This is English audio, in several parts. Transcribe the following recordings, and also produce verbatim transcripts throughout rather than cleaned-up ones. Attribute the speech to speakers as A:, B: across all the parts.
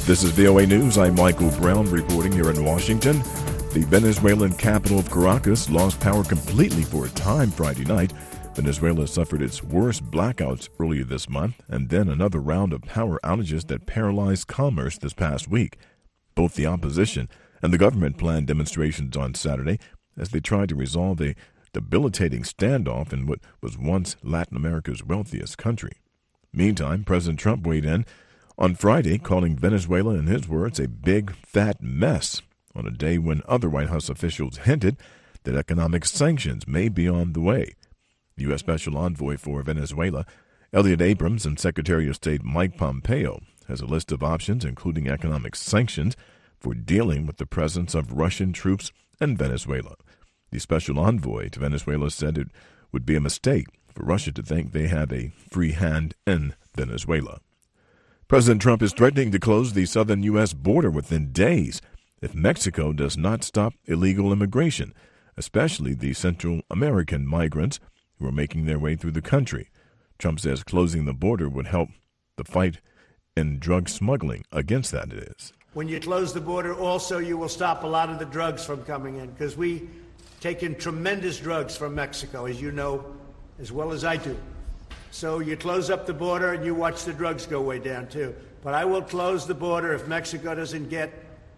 A: This is V O A News. I'm Michael Brown reporting here in Washington. The Venezuelan capital of Caracas lost power completely for a time Friday night. Venezuela suffered its worst blackouts earlier this month, and then another round of power outages that paralyzed commerce this past week. Both the opposition and the government planned demonstrations on Saturday as they tried to resolve a debilitating standoff in what was once Latin America's wealthiest country. Meantime, President Trump weighed in on Friday, calling Venezuela, in his words, a big, fat mess, on a day when other White House officials hinted that economic sanctions may be on the way. The U S. Special Envoy for Venezuela, Elliot Abrams, and Secretary of State Mike Pompeo has a list of options, including economic sanctions, for dealing with the presence of Russian troops in Venezuela. The Special Envoy to Venezuela said it would be a mistake for Russia to think they have a free hand in Venezuela. President Trump is threatening to close the southern U S border within days if Mexico does not stop illegal immigration, especially the Central American migrants who are making their way through the country. Trump says closing the border would help the fight in drug smuggling. Against that it is.
B: When you close the border, also you will stop a lot of the drugs from coming in, because we take in tremendous drugs from Mexico, as you know as well as I do. So you close up the border and you watch the drugs go way down, too. But I will close the border if Mexico doesn't get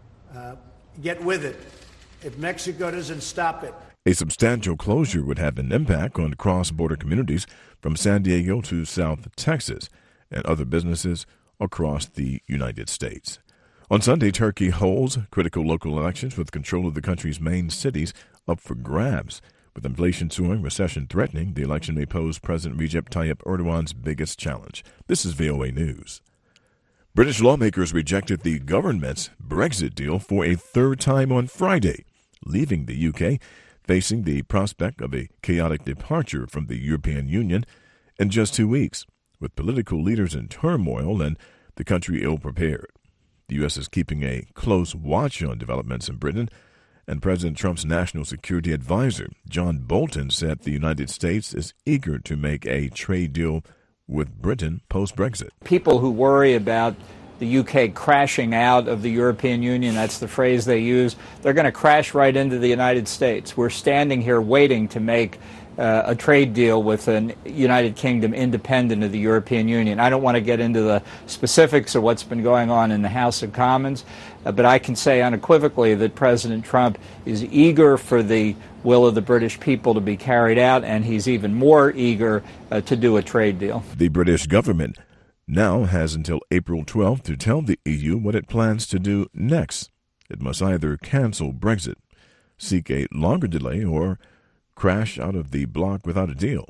B: uh, get with it, if Mexico doesn't stop it.
A: A substantial closure would have an impact on cross-border communities from San Diego to South Texas and other businesses across the United States. On Sunday, Turkey holds critical local elections with control of the country's main cities up for grabs. With inflation soaring, recession threatening, the election may pose President Recep Tayyip Erdogan's biggest challenge. This is V O A News. British lawmakers rejected the government's Brexit deal for a third time on Friday, leaving the U K facing the prospect of a chaotic departure from the European Union in just two weeks, with political leaders in turmoil and the country ill-prepared. The U S is keeping a close watch on developments in Britain, and President Trump's national security advisor, John Bolton, said the United States is eager to make a trade deal with Britain post-Brexit.
C: People who worry about the U K crashing out of the European Union, that's the phrase they use, they're going to crash right into the United States. We're standing here waiting to make uh, a trade deal with a United Kingdom independent of the European Union. I don't want to get into the specifics of what's been going on in the House of Commons, uh, but I can say unequivocally that President Trump is eager for the will of the British people to be carried out, and he's even more eager uh, to do a trade deal.
A: The British government now has until April twelfth to tell the E U what it plans to do next. It must either cancel Brexit, seek a longer delay, or crash out of the bloc without a deal.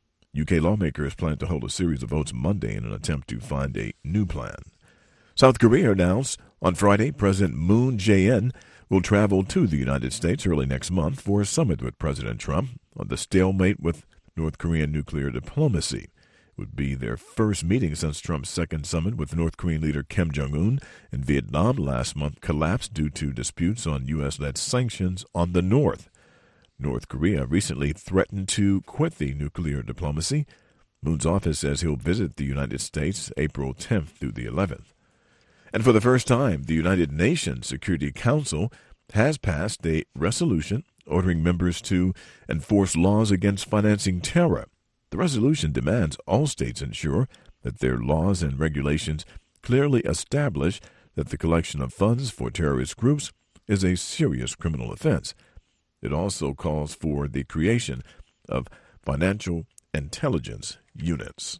A: U K lawmakers plan to hold a series of votes Monday in an attempt to find a new plan. South Korea announced on Friday President Moon Jae-in will travel to the United States early next month for a summit with President Trump on the stalemate with North Korean nuclear diplomacy. It would be their first meeting since Trump's second summit with North Korean leader Kim Jong-un in Vietnam last month collapsed due to disputes on U S-led sanctions on the North. North Korea recently threatened to quit the nuclear diplomacy. Moon's office says he'll visit the United States April tenth through the eleventh. And for the first time, the United Nations Security Council has passed a resolution ordering members to enforce laws against financing terror. The resolution demands all states ensure that their laws and regulations clearly establish that the collection of funds for terrorist groups is a serious criminal offense. It also calls for the creation of financial intelligence units.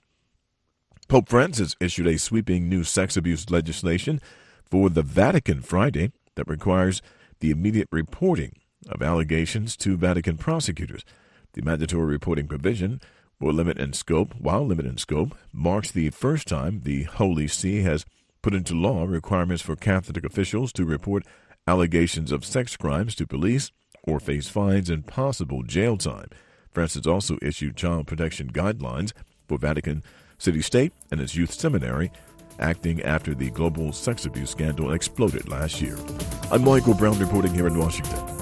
A: Pope Francis issued a sweeping new sex abuse legislation for the Vatican Friday that requires the immediate reporting of allegations to Vatican prosecutors. The mandatory reporting provision will limit in scope, while limited in scope, marks the first time the Holy See has put into law requirements for Catholic officials to report allegations of sex crimes to police or face fines and possible jail time. Francis also issued child protection guidelines for Vatican City State and its youth seminary, acting after the global sex abuse scandal exploded last year. I'm Michael Brown reporting here in Washington.